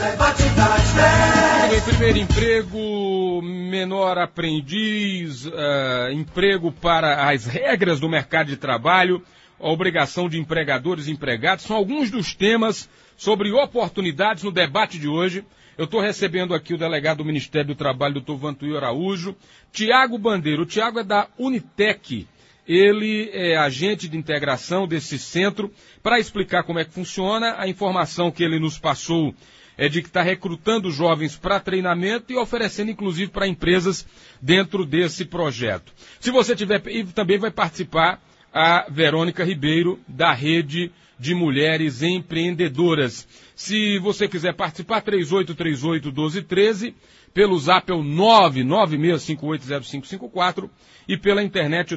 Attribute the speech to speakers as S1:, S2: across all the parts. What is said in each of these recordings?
S1: Primeiro emprego, menor aprendiz, emprego para as regras do mercado de trabalho, a obrigação de empregadores e empregados, são alguns dos temas sobre oportunidades no debate de hoje. Eu estou recebendo aqui o delegado do Ministério do Trabalho, doutor Vantuil Araújo, Tiago Bandeira. O Tiago é da Unitec, ele é agente de integração desse centro. Para explicar como é que funciona, a informação que ele nos passou é de que está recrutando jovens para treinamento e oferecendo, inclusive, para empresas dentro desse projeto. Se você tiver, e também vai participar a Verônica Ribeiro, da Rede de Mulheres Empreendedoras. Se você quiser participar, 3838-1213, pelo zap é o 996580554 e pela internet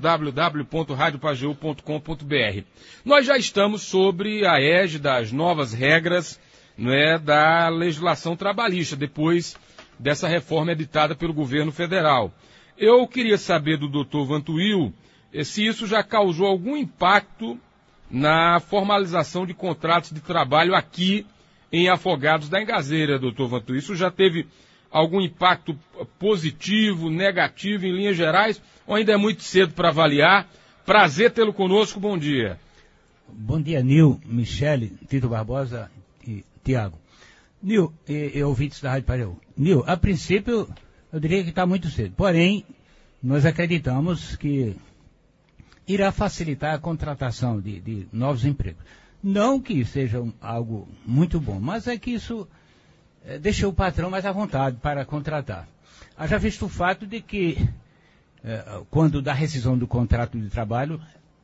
S1: www.radiopageu.com.br. Nós já estamos sobre a égide das novas regras, da legislação trabalhista, depois dessa reforma editada pelo governo federal. Eu queria saber do doutor Vantuil se isso já causou algum impacto na formalização de contratos de trabalho aqui em Afogados da Engazeira, doutor Vantuil. Isso já teve algum impacto positivo, negativo, em linhas gerais, ou ainda é muito cedo para avaliar? Prazer tê-lo conosco, bom dia.
S2: Bom dia, Nil, Michele, Tito Barbosa e Tiago. Nil, e ouvintes da Rádio Pageu. Nil, a princípio, eu diria que está muito cedo. Porém, nós acreditamos que irá facilitar a contratação de novos empregos. Não que seja algo muito bom, mas é que isso deixa o patrão mais à vontade para contratar. Haja visto o fato de que, quando da rescisão do contrato de trabalho,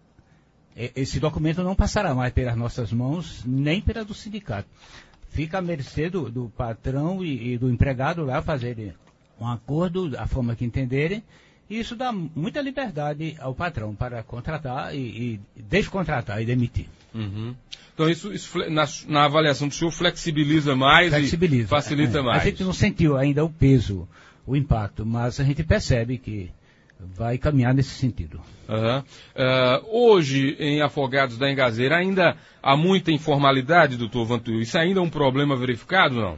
S2: esse documento não passará mais pelas nossas mãos, nem pela do sindicato. Fica à mercê do patrão e do empregado lá fazerem um acordo, da forma que entenderem, e isso dá muita liberdade ao patrão para contratar e descontratar e demitir.
S1: Uhum. Então isso na avaliação do senhor flexibiliza mais e facilita mais.
S2: A gente não sentiu ainda o peso, o impacto, mas a gente percebe que vai caminhar nesse sentido.
S1: Uhum. Hoje, em Afogados da Engazeira, ainda há muita informalidade, doutor Vantuil? Isso ainda é um problema verificado, não?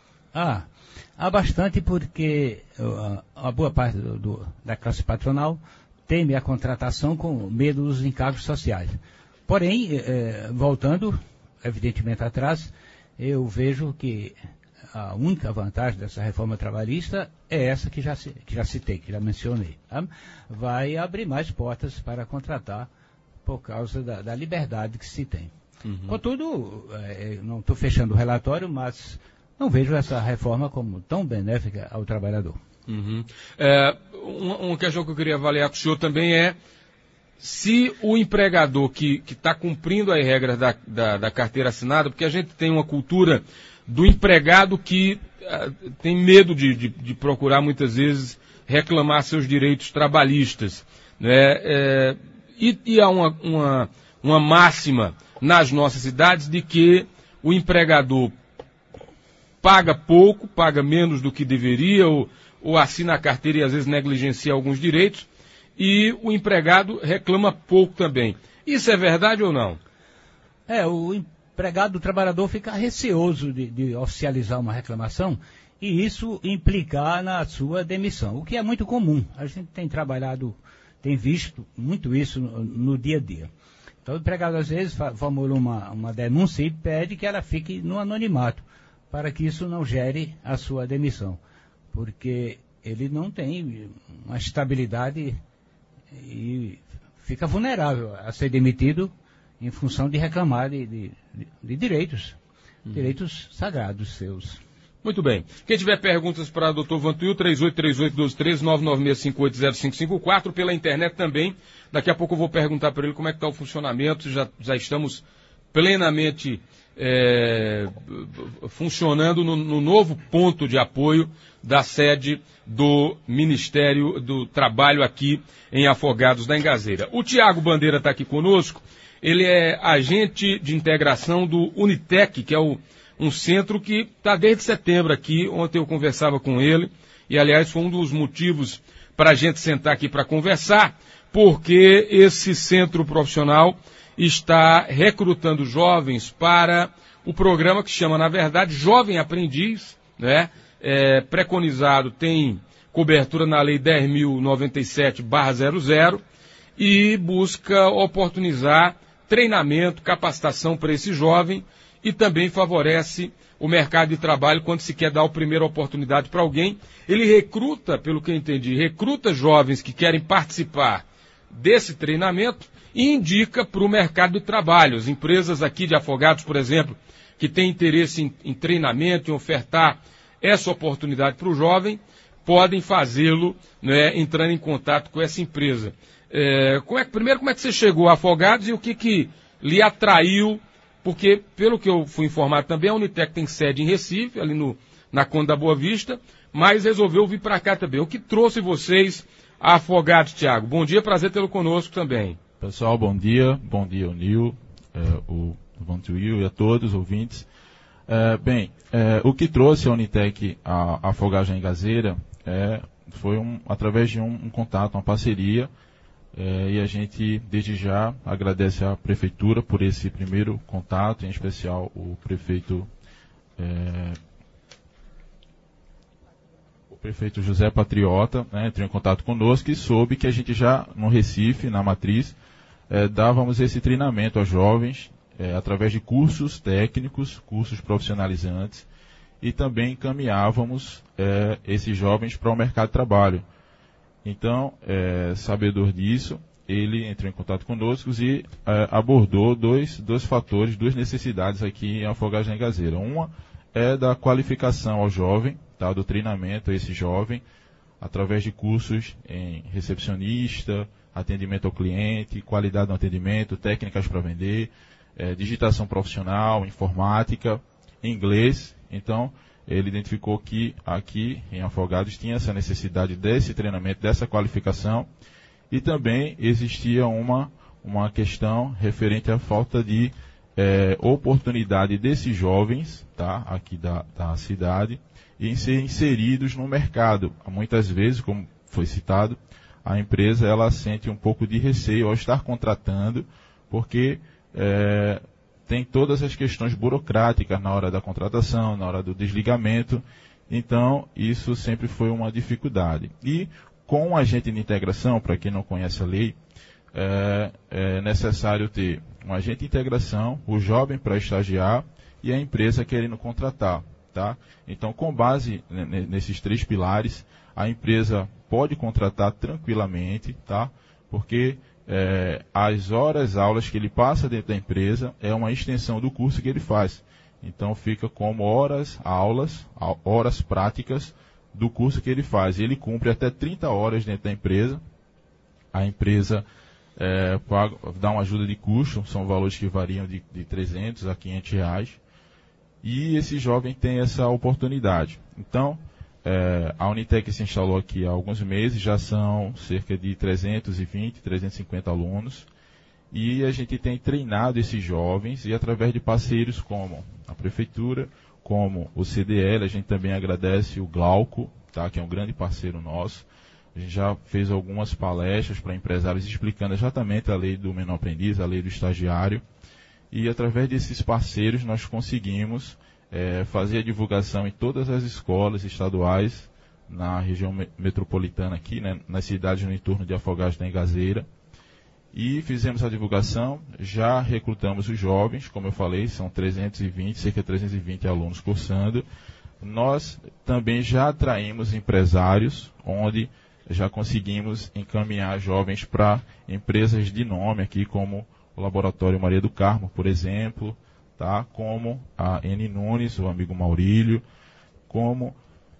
S2: Há bastante, porque a boa parte da classe patronal teme a contratação com medo dos encargos sociais. Porém, voltando, evidentemente, atrás, eu vejo que a única vantagem dessa reforma trabalhista é essa que já citei, que já mencionei. Tá? Vai abrir mais portas para contratar por causa da liberdade que se tem. Uhum. Contudo, não estou fechando o relatório, mas não vejo essa reforma como tão benéfica ao trabalhador.
S1: Uhum. Uma questão que eu queria avaliar com o senhor também é se o empregador que está cumprindo as regras da carteira assinada, porque a gente tem uma cultura do empregado que tem medo de procurar muitas vezes reclamar seus direitos trabalhistas, né? E há uma máxima nas nossas cidades de que o empregador paga pouco, paga menos do que deveria, ou assina a carteira e às vezes negligencia alguns direitos, e o empregado reclama pouco também. Isso é verdade ou não?
S2: O empregado, o trabalhador fica receoso de oficializar uma reclamação e isso implicar na sua demissão, o que é muito comum. A gente tem visto muito isso no dia a dia. Então o empregado às vezes formula uma denúncia e pede que ela fique no anonimato, para que isso não gere a sua demissão, porque ele não tem uma estabilidade e fica vulnerável a ser demitido em função de reclamar de direitos, direitos sagrados seus.
S1: Muito bem. Quem tiver perguntas para o Dr. Vantuil, 3838-1213, 996580554, pela internet também. Daqui a pouco eu vou perguntar para ele como é que está o funcionamento, já estamos plenamente funcionando no novo ponto de apoio da sede do Ministério do Trabalho aqui em Afogados da Engazeira. O Tiago Bandeira está aqui conosco, ele é agente de integração do Unitec, que é um centro que está desde setembro aqui. Ontem eu conversava com ele, e aliás foi um dos motivos para a gente sentar aqui para conversar, porque esse centro profissional está recrutando jovens para o programa que chama, na verdade, Jovem Aprendiz, né? Preconizado, tem cobertura na Lei 10.097/00 e busca oportunizar treinamento, capacitação para esse jovem e também favorece o mercado de trabalho quando se quer dar a primeira oportunidade para alguém. Ele recruta, pelo que eu entendi, jovens que querem participar desse treinamento e indica para o mercado de trabalho. As empresas aqui de Afogados, por exemplo, que têm interesse em treinamento, em ofertar essa oportunidade para o jovem, podem fazê-lo, né, entrando em contato com essa empresa. Primeiro, como é que você chegou a Afogados e o que lhe atraiu? Porque, pelo que eu fui informado também, a Unitec tem sede em Recife, ali na Conde da Boa Vista, mas resolveu vir para cá também. O que trouxe vocês a Afogados, Tiago? Bom dia, prazer tê-lo conosco também.
S3: Pessoal, bom dia o Nil, o Vantuil e a todos os ouvintes. O que trouxe a Unitec a Afogados na Engazeira foi através de um contato, uma parceria, e a gente, desde já, agradece à Prefeitura por esse primeiro contato, em especial o prefeito José Patriota, né, entrou em contato conosco e soube que a gente já, no Recife, na Matriz, dávamos esse treinamento aos jovens, através de cursos técnicos, cursos profissionalizantes, e também encaminhávamos esses jovens para o mercado de trabalho. Então, sabedor disso, ele entrou em contato conosco e abordou dois fatores, duas necessidades aqui em Afogados na Engazeira. Uma é da qualificação ao jovem, tá, do treinamento a esse jovem, através de cursos em recepcionista, atendimento ao cliente, qualidade no atendimento, técnicas para vender, digitação profissional, informática, inglês. Então, ele identificou que aqui em Afogados tinha essa necessidade desse treinamento, dessa qualificação, e também existia uma questão referente à falta de oportunidade desses jovens, tá, aqui da cidade, em ser inseridos no mercado. Muitas vezes, como foi citado, a empresa ela sente um pouco de receio ao estar contratando, porque tem todas as questões burocráticas na hora da contratação, na hora do desligamento. Então, isso sempre foi uma dificuldade. E com o agente de integração, para quem não conhece a lei, é necessário ter um agente de integração, o jovem para estagiar e a empresa querendo contratar. Tá? Então, com base nesses três pilares, a empresa pode contratar tranquilamente, tá? Porque as aulas que ele passa dentro da empresa é uma extensão do curso que ele faz. Então fica como horas práticas do curso que ele faz. Ele cumpre até 30 horas dentro da empresa. A empresa dá uma ajuda de custo, são valores que variam de 300 a 500 reais. E esse jovem tem essa oportunidade. Então, a Unitec se instalou aqui há alguns meses, já são cerca de 320, 350 alunos, e a gente tem treinado esses jovens, e através de parceiros como a Prefeitura, como o CDL, a gente também agradece o Glauco, tá, que é um grande parceiro nosso. A gente já fez algumas palestras para empresários explicando exatamente a lei do menor aprendiz, a lei do estagiário, e através desses parceiros nós conseguimos fazer a divulgação em todas as escolas estaduais na região metropolitana aqui, né, nas cidades no entorno de Afogados da Engazeira. E fizemos a divulgação, já recrutamos os jovens, como eu falei, são cerca de 320 alunos cursando. Nós também já atraímos empresários, onde já conseguimos encaminhar jovens para empresas de nome aqui, como o Laboratório Maria do Carmo, por exemplo, tá? Como a N Nunes, o amigo Maurílio, como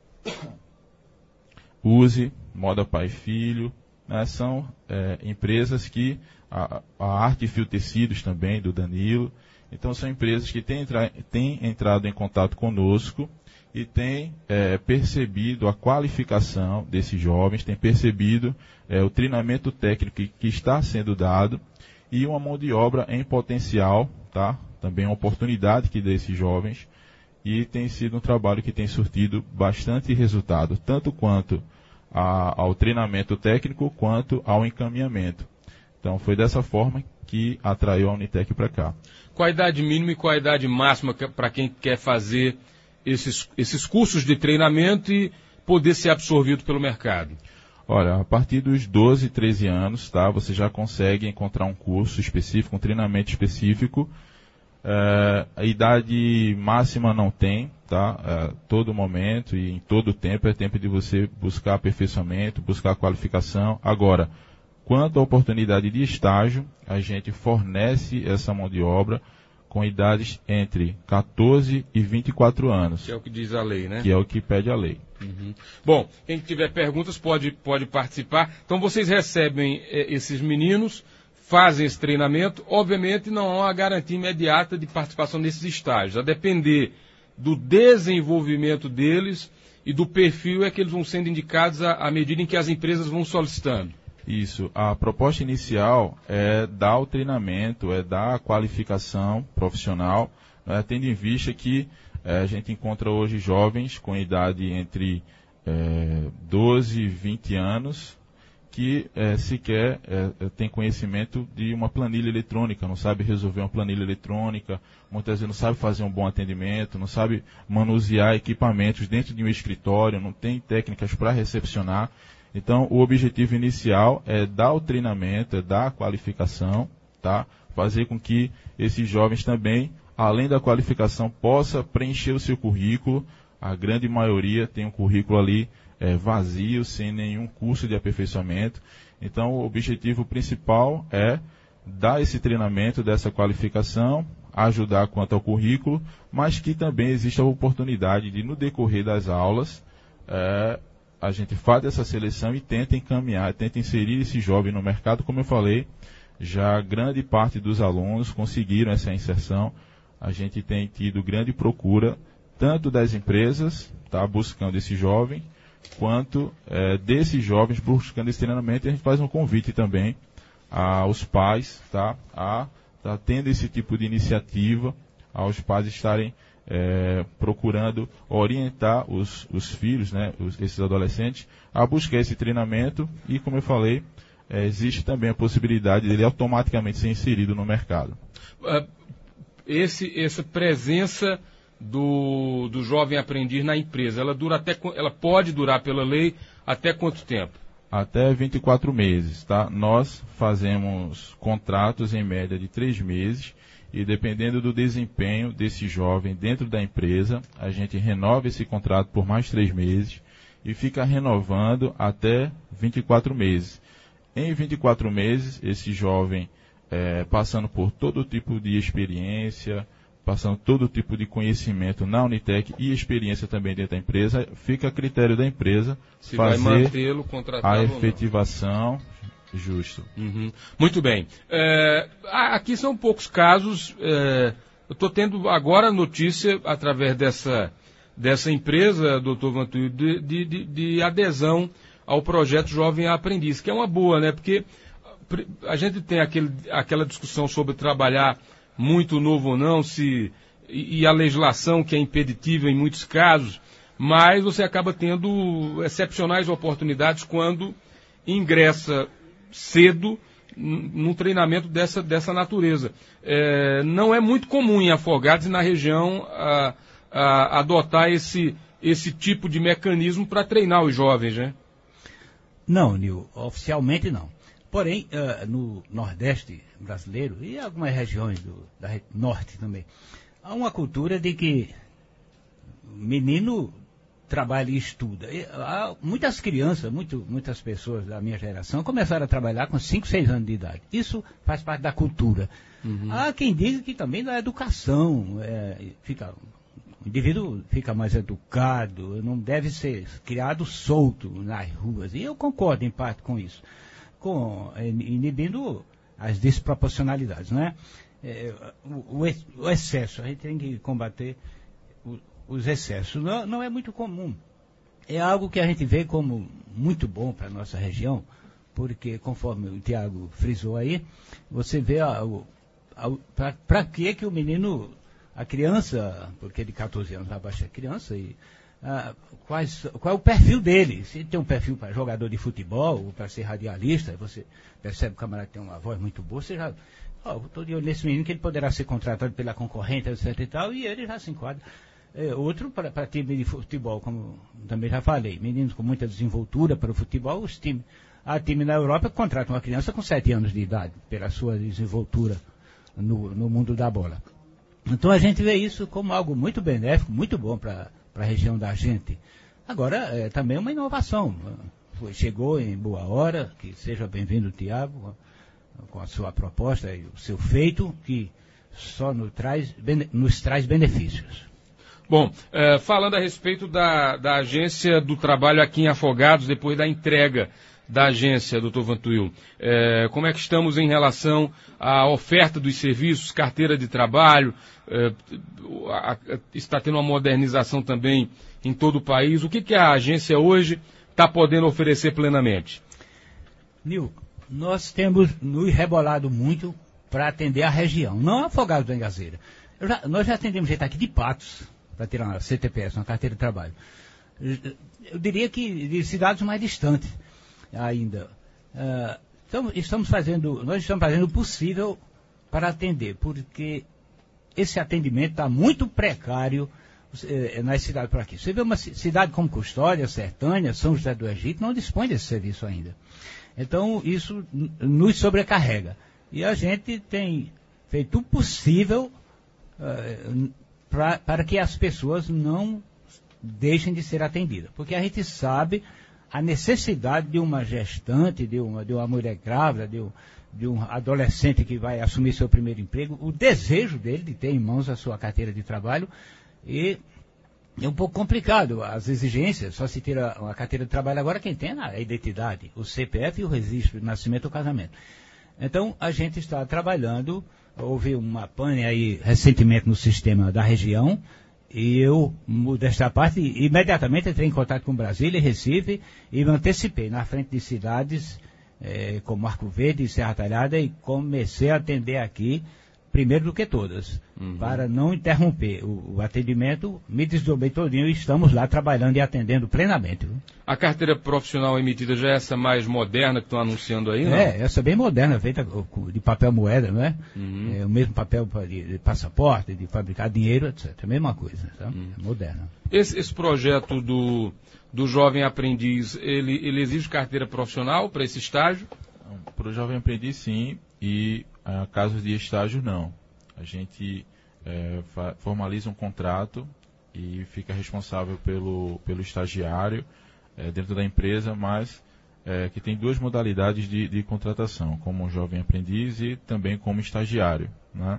S3: Use, Moda Pai e Filho, né? São empresas que, a Arte Fio Tecidos também, do Danilo. Então são empresas que têm entrado em contato conosco e têm percebido a qualificação desses jovens, têm percebido o treinamento técnico que está sendo dado e uma mão de obra em potencial, tá? Também uma oportunidade que dá a esses jovens, e tem sido um trabalho que tem surtido bastante resultado, tanto quanto ao treinamento técnico, quanto ao encaminhamento. Então foi dessa forma que atraiu a Unitec para cá.
S1: Qual a idade mínima e qual a idade máxima para quem quer fazer esses cursos de treinamento e poder ser absorvido pelo mercado?
S3: Olha, a partir dos 12, 13 anos, tá, você já consegue encontrar um curso específico, um treinamento específico. A idade máxima não tem, tá? Todo momento e em todo tempo é tempo de você buscar aperfeiçoamento, buscar qualificação. Agora, quanto à oportunidade de estágio, a gente fornece essa mão de obra com idades entre 14 e 24 anos.
S1: Que é o que diz a lei, né?
S3: Que é o que pede a lei.
S1: Uhum. Bom, quem tiver perguntas pode participar. Então vocês recebem esses meninos, fazem esse treinamento. Obviamente não há uma garantia imediata de participação nesses estágios. A depender do desenvolvimento deles e do perfil é que eles vão sendo indicados à medida em que as empresas vão solicitando.
S3: Isso. A proposta inicial é dar o treinamento, é dar a qualificação profissional, né, tendo em vista que a gente encontra hoje jovens com idade entre 12 e 20 anos que sequer tem conhecimento de uma planilha eletrônica, não sabe resolver uma planilha eletrônica, muitas vezes não sabe fazer um bom atendimento, não sabe manusear equipamentos dentro de um escritório, não tem técnicas para recepcionar. Então, o objetivo inicial é dar o treinamento, é dar a qualificação, tá? Fazer com que esses jovens também, além da qualificação, possa preencher o seu currículo. A grande maioria tem um currículo ali vazio, sem nenhum curso de aperfeiçoamento. Então, o objetivo principal é dar esse treinamento, dessa qualificação, ajudar quanto ao currículo, mas que também existe a oportunidade de, no decorrer das aulas, a gente faz essa seleção e tenta encaminhar, tenta inserir esse jovem no mercado. Como eu falei, já grande parte dos alunos conseguiram essa inserção. A gente tem tido grande procura, tanto das empresas, tá, buscando esse jovem, quanto desses jovens buscando esse treinamento. E a gente faz um convite também aos pais, tá, tá tendo esse tipo de iniciativa, aos pais estarem procurando orientar os filhos, né, esses adolescentes, a buscar esse treinamento. E, como eu falei, existe também a possibilidade dele automaticamente ser inserido no mercado.
S1: Essa presença do jovem aprendiz na empresa, ela pode durar pela lei até quanto tempo?
S3: Até 24 meses, tá? Nós fazemos contratos em média de 3 meses. E dependendo do desempenho desse jovem dentro da empresa, a gente renova esse contrato por mais 3 meses e fica renovando até 24 meses. Em 24 meses, esse jovem, passando por todo tipo de experiência, passando todo tipo de conhecimento na Unitec e experiência também dentro da empresa, fica a critério da empresa
S1: se
S3: fazer
S1: vai mantê-lo, contratado
S3: a efetivação. Justo.
S1: Uhum. Muito bem. Aqui são poucos casos. Eu estou tendo agora notícia, através dessa empresa, doutor Vantuil, de adesão ao projeto Jovem Aprendiz, que é uma boa, né? Porque a gente tem aquela discussão sobre trabalhar muito novo ou não, e a legislação que é impeditiva em muitos casos, mas você acaba tendo excepcionais oportunidades quando ingressa cedo num treinamento dessa natureza. Não é muito comum em Afogados e na região adotar esse tipo de mecanismo para treinar os jovens, né?
S2: Não, Nil, oficialmente não. Porém, no Nordeste brasileiro e algumas regiões da Norte também, há uma cultura de que o menino trabalha e estuda. Há muitas crianças, muitas pessoas da minha geração começaram a trabalhar com 5, 6 anos de idade. Isso faz parte da cultura. Uhum. Há quem diga que também da educação, o indivíduo fica mais educado, não deve ser criado solto nas ruas. E eu concordo em parte com isso, inibindo as desproporcionalidades, né? O excesso, a gente tem que combater os excessos. Não é muito comum. É algo que a gente vê como muito bom para a nossa região, porque, conforme o Tiago frisou aí, você vê para que o menino, a criança, porque de 14 anos abaixo é criança, qual é o perfil dele? Se ele tem um perfil para jogador de futebol ou para ser radialista, você percebe que o camarada tem uma voz muito boa, você já estou de olho nesse menino que ele poderá ser contratado pela concorrente, etc e tal, e ele já se enquadra. Outro para time de futebol, como também já falei, meninos com muita desenvoltura para o futebol, há time na Europa que contrata uma criança com 7 anos de idade, pela sua desenvoltura no mundo da bola. Então a gente vê isso como algo muito benéfico, muito bom para a região da gente. Agora, também uma inovação. Chegou em boa hora, que seja bem-vindo, Tiago, com a sua proposta e o seu feito, que só nos traz benefícios.
S1: Bom, falando a respeito da Agência do Trabalho aqui em Afogados, depois da entrega da agência, doutor Vantuil, como é que estamos em relação à oferta dos serviços, carteira de trabalho, está tendo uma modernização também em todo o país, o que a agência hoje está podendo oferecer plenamente?
S2: Nil, nós temos nos rebolado muito para atender a região, não Afogados da Engazeira. Nós já atendemos gente aqui de Patos, para tirar uma CTPS, uma carteira de trabalho. Eu diria que de cidades mais distantes ainda. Nós estamos fazendo o possível para atender, porque esse atendimento está muito precário nas cidades por aqui. Você vê uma cidade como Custódia, Sertânia, São José do Egito, não dispõe desse serviço ainda. Então, isso nos sobrecarrega. E a gente tem feito o possível para que as pessoas não deixem de ser atendidas. Porque a gente sabe a necessidade de uma gestante, de uma mulher grávida, de um adolescente que vai assumir seu primeiro emprego, o desejo dele de ter em mãos a sua carteira de trabalho, e é um pouco complicado. As exigências, só se tira uma carteira de trabalho agora quem tem a identidade, o CPF e o registro de nascimento ou casamento. Então, a gente está trabalhando, houve uma pane aí recentemente no sistema da região, e eu, desta parte, imediatamente entrei em contato com Brasília e Recife e me antecipei na frente de cidades como Arco Verde e Serra Talhada e comecei a atender aqui primeiro do que todas, para não interromper o atendimento, me desdobrei todinho e estamos lá trabalhando e atendendo plenamente. Viu?
S1: A carteira profissional emitida já é essa mais moderna que estão anunciando aí, não?
S2: Essa bem moderna, feita de papel moeda, não é? O mesmo papel de passaporte, de fabricar dinheiro, etc. A mesma coisa, tá? Moderna.
S1: Esse projeto do jovem aprendiz, ele exige carteira profissional para esse estágio?
S3: Para o jovem aprendiz, sim, e casos de estágio, não. A gente formaliza um contrato e fica responsável pelo estagiário dentro da empresa, mas que tem 2 modalidades de contratação, como jovem aprendiz e também como estagiário, né?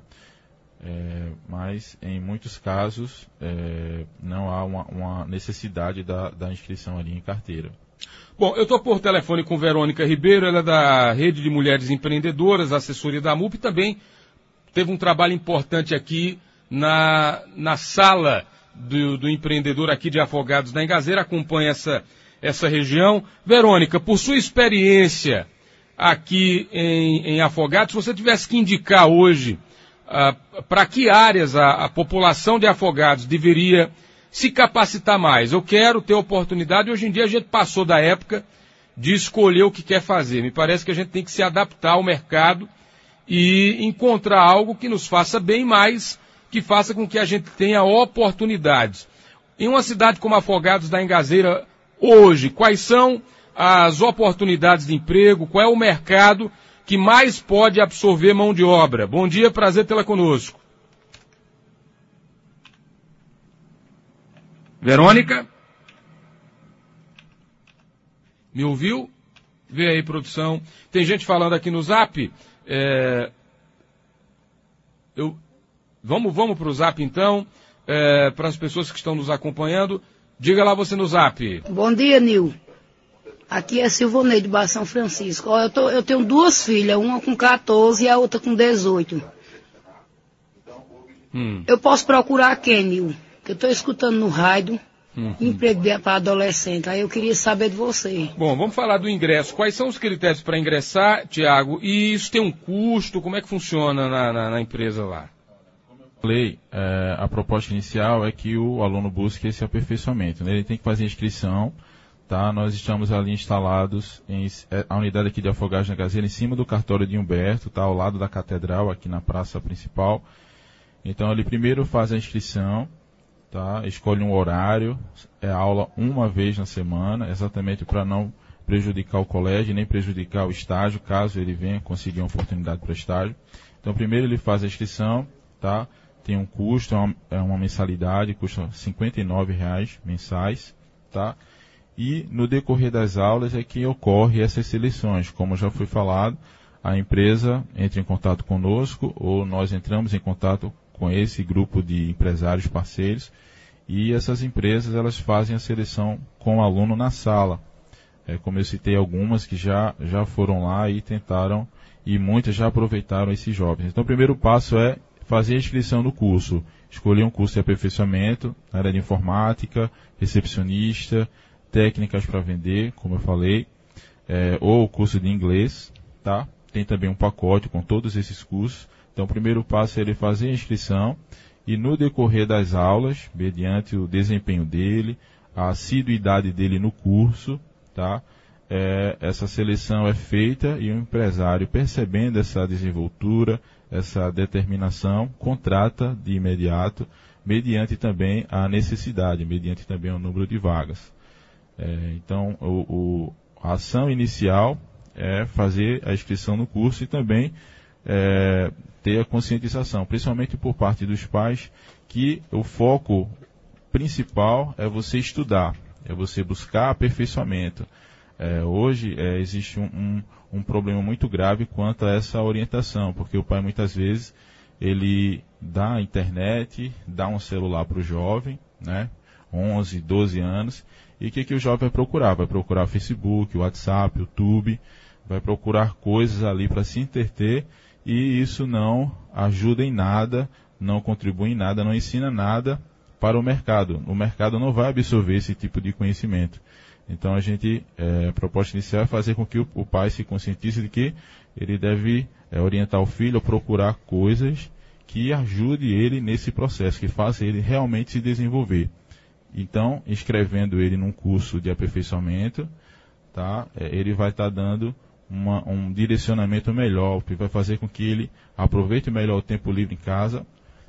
S3: Mas em muitos casos não há uma necessidade da inscrição ali em carteira.
S1: Bom, eu estou por telefone com Verônica Ribeiro, ela é da Rede de Mulheres Empreendedoras, assessoria da MUP, e também teve um trabalho importante aqui na sala do empreendedor aqui de Afogados da Engazeira, acompanha essa região. Verônica, por sua experiência aqui em Afogados, se você tivesse que indicar hoje para que áreas a população de Afogados deveria se capacitar mais. Eu quero ter oportunidade. Hoje em dia a gente passou da época de escolher o que quer fazer. Me parece que a gente tem que se adaptar ao mercado e encontrar algo que nos faça bem mais, que faça com que a gente tenha oportunidades. Em uma cidade como Afogados da Engazeira, hoje, quais são as oportunidades de emprego? Qual é o mercado que mais pode absorver mão de obra? Bom dia, prazer tê-la conosco. Verônica? Me ouviu? Vê aí, produção. Tem gente falando aqui no Zap. Vamos para o Zap, então, para as pessoas que estão nos acompanhando. Diga lá você no Zap.
S4: Bom dia, Nil. Aqui é Silvonei de Baixo São Francisco. Eu tenho 2 filhas, uma com 14 e a outra com 18. Eu posso procurar quem, Nil? Que eu estou escutando no rádio, emprego para adolescente. Aí eu queria saber de você.
S1: Bom, vamos falar do ingresso. Quais são os critérios para ingressar, Tiago? E isso tem um custo? Como é que funciona na empresa lá?
S3: Como eu falei, a proposta inicial é que o aluno busque esse aperfeiçoamento, né? Ele tem que fazer a inscrição tá? Nós estamos ali instalados a unidade aqui de Afogados da Gazeira, em cima do cartório de Humberto, tá? Ao lado da catedral, aqui na praça principal. Então, ele primeiro faz a inscrição, tá? Escolhe um horário, aula uma vez na semana, exatamente para não prejudicar o colégio, nem prejudicar o estágio, caso ele venha conseguir uma oportunidade para estágio. Então, primeiro ele faz a inscrição, tá? Tem um custo, é uma mensalidade, custa R$ 59,00 mensais, tá? E no decorrer das aulas é que ocorre essas seleções. Como já foi falado, a empresa entra em contato conosco, ou nós entramos em contato com esse grupo de empresários parceiros, e essas empresas elas fazem a seleção com o aluno na sala. Como eu citei, algumas que já foram lá e tentaram, e muitas já aproveitaram esses jovens. Então o primeiro passo é fazer a inscrição no curso, escolher um curso de aperfeiçoamento na área de informática, recepcionista, técnicas para vender, como eu falei, ou o curso de inglês, tá? Tem também um pacote com todos esses cursos. Então o primeiro passo é ele fazer a inscrição e no decorrer das aulas, mediante o desempenho dele, a assiduidade dele no curso, tá? Essa seleção é feita e o empresário, percebendo essa desenvoltura, essa determinação, contrata de imediato, mediante também a necessidade, mediante também o número de vagas. Então, a ação inicial é fazer a inscrição no curso e também ter a conscientização, principalmente por parte dos pais, que o foco principal é você estudar, é você buscar aperfeiçoamento. Hoje existe um problema muito grave quanto a essa orientação, porque o pai muitas vezes ele dá a internet, dá um celular para o jovem, né, 11, 12 anos, e o que o jovem vai procurar? Vai procurar Facebook, WhatsApp, YouTube, vai procurar coisas ali para se entreter, e isso não ajuda em nada, não contribui em nada, não ensina nada para o mercado. O mercado não vai absorver esse tipo de conhecimento. Então a proposta inicial é fazer com que o pai se conscientize de que ele deve orientar o filho a procurar coisas que ajude ele nesse processo, que faça ele realmente se desenvolver. Então, inscrevendo ele num curso de aperfeiçoamento, tá? Ele vai estar dando um direcionamento melhor, que vai fazer com que ele aproveite melhor o tempo livre em casa.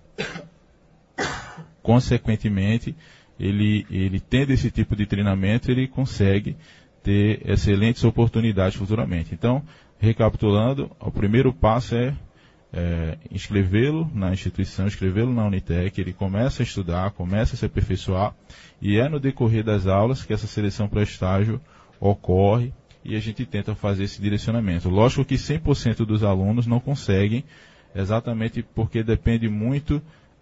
S3: Consequentemente, ele tendo esse tipo de treinamento, ele consegue ter excelentes oportunidades futuramente. Então, recapitulando, o primeiro passo é inscrevê-lo na instituição, inscrevê-lo na Unitec, ele começa a estudar, começa a se aperfeiçoar, e é no decorrer das aulas que essa seleção para estágio ocorre, e a gente tenta fazer esse direcionamento. Lógico que 100% dos alunos não conseguem, exatamente porque depende muito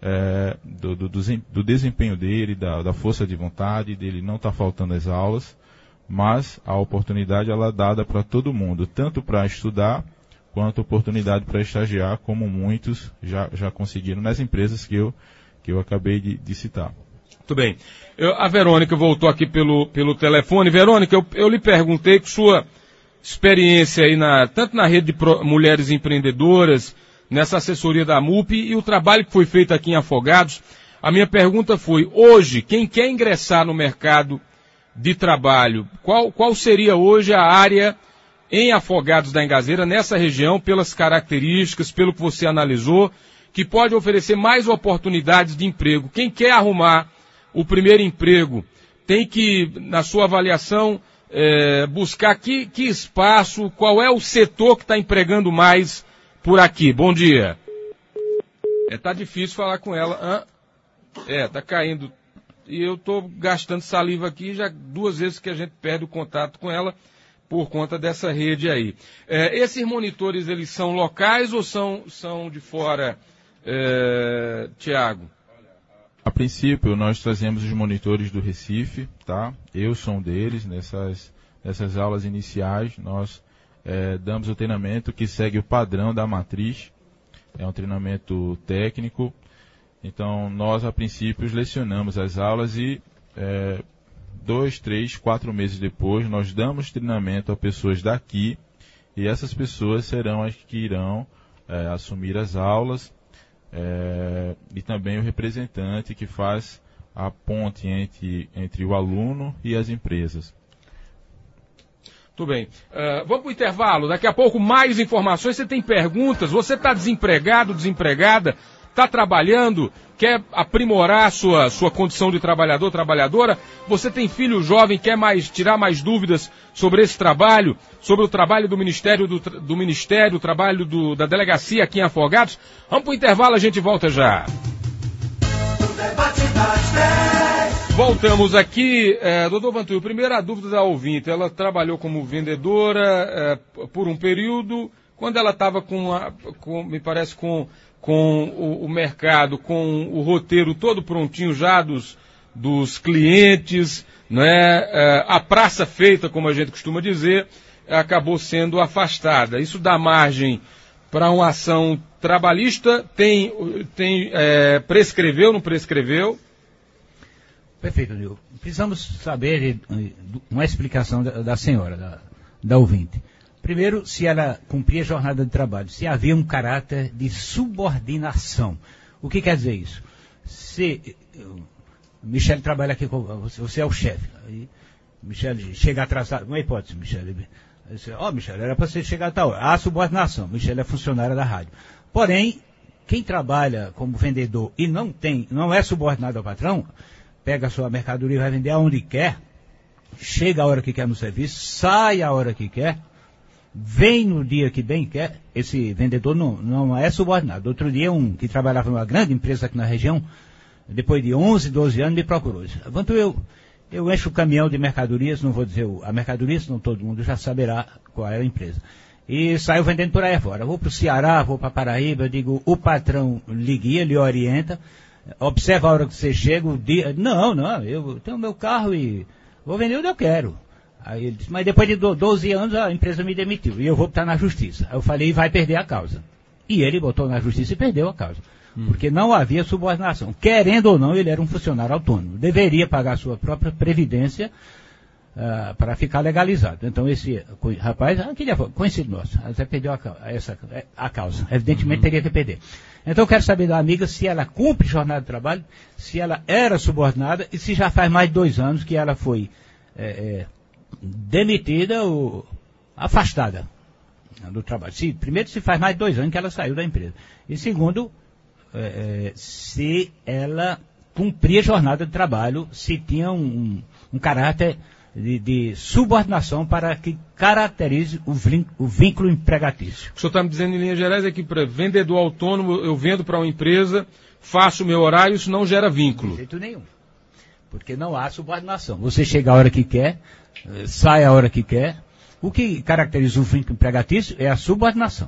S3: do desempenho dele, da força de vontade, dele não estar faltando às aulas, mas a oportunidade ela é dada para todo mundo, tanto para estudar, quanto oportunidade para estagiar, como muitos já conseguiram nas empresas que eu acabei de citar.
S1: Muito bem. A Verônica voltou aqui pelo telefone. Verônica, eu lhe perguntei com sua experiência aí tanto na rede de mulheres empreendedoras, nessa assessoria da MUP e o trabalho que foi feito aqui em Afogados. A minha pergunta foi, hoje, quem quer ingressar no mercado de trabalho, qual seria hoje a área em Afogados da Engazeira, nessa região, pelas características, pelo que você analisou, que pode oferecer mais oportunidades de emprego? Quem quer arrumar o primeiro emprego tem que, na sua avaliação, buscar que espaço, qual é o setor que está empregando mais por aqui? Bom dia. Tá difícil falar com ela. Tá caindo. E eu estou gastando saliva aqui, já 2 vezes que a gente perde o contato com ela por conta dessa rede aí. Esses monitores, eles são locais ou são de fora, Tiago?
S3: A princípio, nós trazemos os monitores do Recife, tá? Eu sou um deles. Nessas aulas iniciais, nós damos o treinamento que segue o padrão da matriz. É um treinamento técnico. Então, nós, a princípio, lecionamos as aulas e 2, 3, 4 meses depois, nós damos treinamento a pessoas daqui, e essas pessoas serão as que irão assumir as aulas, e também o representante que faz a ponte entre o aluno e as empresas.
S1: Tudo bem. Vamos para o intervalo. Daqui a pouco mais informações. Você tem perguntas? Você está desempregado, desempregada? Está trabalhando? Quer aprimorar sua condição de trabalhador, trabalhadora? Você tem filho jovem, quer tirar mais dúvidas sobre esse trabalho? Sobre o trabalho do Ministério, o trabalho da delegacia aqui em Afogados? Vamos para o intervalo, a gente volta já. Voltamos aqui, doutor Vantuil, primeiro a dúvida da ouvinte, ela trabalhou como vendedora por um período, quando ela estava me parece com o mercado, com o roteiro todo prontinho já dos clientes, né, a praça feita, como a gente costuma dizer, acabou sendo afastada. Isso dá margem para uma ação trabalhista, prescreveu, não prescreveu?
S2: Perfeito, Nil. Precisamos saber uma explicação da senhora, da ouvinte. Primeiro, se ela cumpria a jornada de trabalho, se havia um caráter de subordinação. O que quer dizer isso? Se Michele trabalha aqui com você é o chefe. Aí Michele chega atrasado, uma hipótese, Michele. Michele, era para você chegar a tal hora. Há subordinação. Michele é funcionária da rádio. Porém, quem trabalha como vendedor e não é subordinado ao patrão, pega a sua mercadoria e vai vender aonde quer, chega a hora que quer no serviço, sai a hora que quer, vem no dia que bem quer, esse vendedor não é subordinado. Outro dia, um que trabalhava numa grande empresa aqui na região, depois de 11, 12 anos, me procurou. Quanto eu encho o caminhão de mercadorias, não vou dizer a mercadoria, senão todo mundo já saberá qual é a empresa. E saiu vendendo por aí fora. Vou para o Ceará, vou para Paraíba, eu digo, o patrão lhe guia, lhe orienta, observa a hora que você chega, o dia... Não, eu tenho meu carro e vou vender onde eu quero. Aí ele disse, mas depois de 12 anos a empresa me demitiu e eu vou botar na justiça. Aí eu falei, vai perder a causa. E ele botou na justiça e perdeu a causa. Porque não havia subordinação. Querendo ou não, ele era um funcionário autônomo. Deveria pagar a sua própria previdência para ficar legalizado. Então esse rapaz, conhecido nosso, até perdeu a causa. Evidentemente teria que perder. Então eu quero saber da amiga se ela cumpre jornada de trabalho, se ela era subordinada e se já faz mais de 2 anos que ela foi demitida ou afastada do trabalho. Primeiro, se faz mais de 2 anos que ela saiu da empresa. E segundo, se ela cumpria jornada de trabalho, se tinha um caráter de subordinação para que caracterize o vínculo empregatício.
S1: O senhor está me dizendo em linhas gerais é que para vendedor autônomo eu vendo para uma empresa, faço o meu horário, isso não gera vínculo.
S2: De jeito nenhum. Porque não há subordinação. Você chega a hora que quer, sai a hora que quer. O que caracteriza o vínculo empregatício é a subordinação.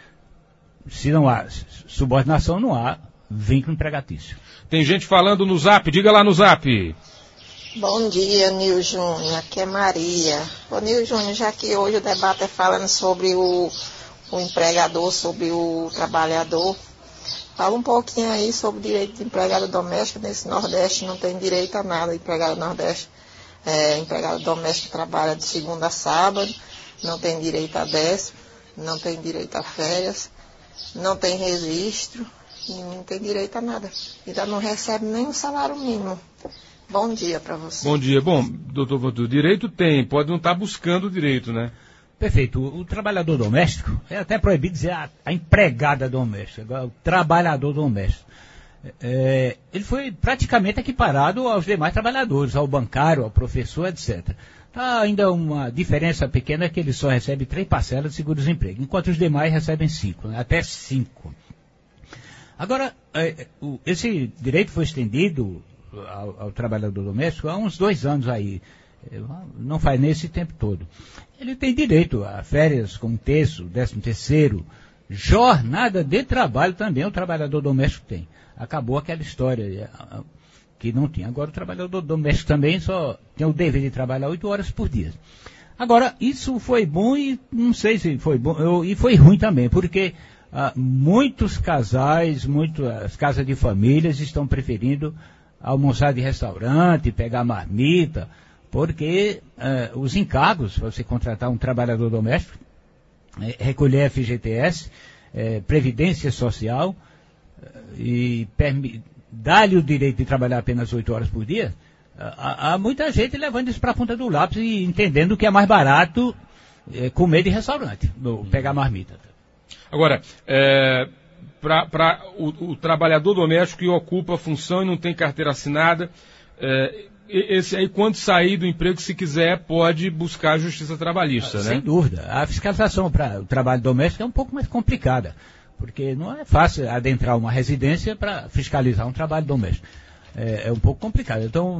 S2: Se não há subordinação, não há vínculo empregatício.
S1: Tem gente falando no Zap, diga lá no Zap.
S5: Bom dia, Nil Júnior, aqui é Maria. Ô Nil Júnior, já que hoje o debate é falando sobre o empregador, sobre o trabalhador, fala um pouquinho aí sobre o direito de empregado doméstico. Nesse Nordeste não tem direito a nada, empregado Nordeste. Empregado doméstico trabalha de segunda a sábado, não tem direito a 10º, não tem direito a férias, não tem registro e não tem direito a nada. Ainda não recebe nem o salário mínimo. Bom dia para você.
S1: Bom dia. Bom, doutor Vantuil, direito tem, pode não estar buscando o direito, né?
S2: Perfeito. O trabalhador doméstico, é até proibido dizer a empregada doméstica, o trabalhador doméstico. Ele foi praticamente equiparado aos demais trabalhadores, ao bancário, ao professor, etc. Tá ainda uma diferença pequena que ele só recebe 3 parcelas de seguro-desemprego, enquanto os demais recebem 5, né? Até 5. Agora, esse direito foi estendido ao trabalhador doméstico há uns 2 anos aí, não faz nesse tempo todo. Ele tem direito a férias com 1/3, 13º, jornada de trabalho também o trabalhador doméstico tem. Acabou aquela história que não tinha. Agora o trabalhador doméstico também só tem o dever de trabalhar 8 horas por dia. Agora, isso foi bom e não sei se foi bom, e foi ruim também, porque muitos casais, muitas casas de famílias estão preferindo almoçar de restaurante, pegar marmita, porque os encargos para você contratar um trabalhador doméstico, recolher FGTS, Previdência Social, e dar-lhe o direito de trabalhar apenas 8 horas por dia, há muita gente levando isso para a ponta do lápis e entendendo que é mais barato comer de restaurante, pegar marmita.
S1: Agora, para o trabalhador doméstico que ocupa a função e não tem carteira assinada, esse aí, quando sair do emprego, se quiser, pode buscar a justiça trabalhista, né?
S2: Sem dúvida. A fiscalização para o trabalho doméstico é um pouco mais complicada, porque não é fácil adentrar uma residência para fiscalizar um trabalho doméstico. É um pouco complicado. Então,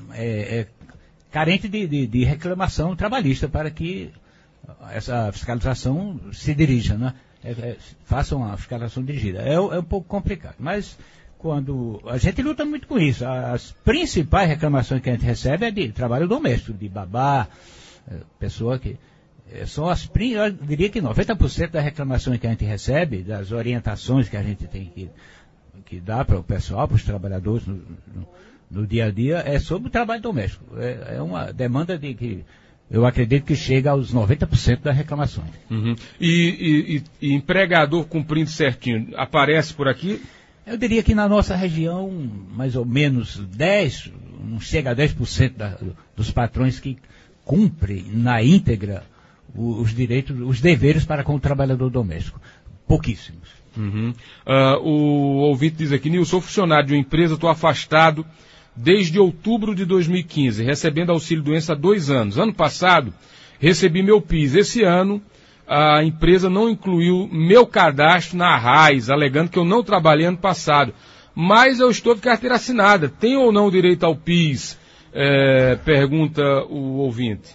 S2: carente de reclamação trabalhista para que essa fiscalização se dirija, né? Faça uma fiscalização dirigida. É um pouco complicado, mas quando a gente luta muito com isso, as principais reclamações que a gente recebe é de trabalho doméstico, de babá, pessoa que são eu diria que 90% das reclamações que a gente recebe, das orientações que a gente tem que dar para o pessoal, para os trabalhadores no dia a dia, é sobre o trabalho doméstico. É uma demanda que eu acredito que chega aos 90% das reclamações.
S1: Uhum. E empregador cumprindo certinho, aparece por aqui?
S2: Eu diria que na nossa região, mais ou menos 10, não chega a 10% dos patrões que cumprem na íntegra os direitos, os deveres para com o trabalhador doméstico. Pouquíssimos.
S1: Uhum. O ouvinte diz aqui, Nilson, sou funcionário de uma empresa, estou afastado desde outubro de 2015, recebendo auxílio-doença há 2 anos. Ano passado, recebi meu PIS. Esse ano, a empresa não incluiu meu cadastro na RAIS, alegando que eu não trabalhei ano passado. Mas eu estou de carteira assinada. Tenho ou não direito ao PIS? Pergunta o ouvinte.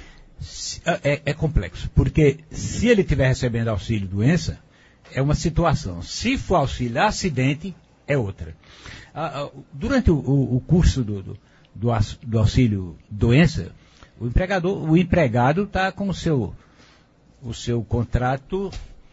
S2: É complexo, porque se ele estiver recebendo auxílio-doença, é uma situação. Se for auxílio acidente, é outra. Durante o curso do auxílio-doença, o empregado está com o seu contrato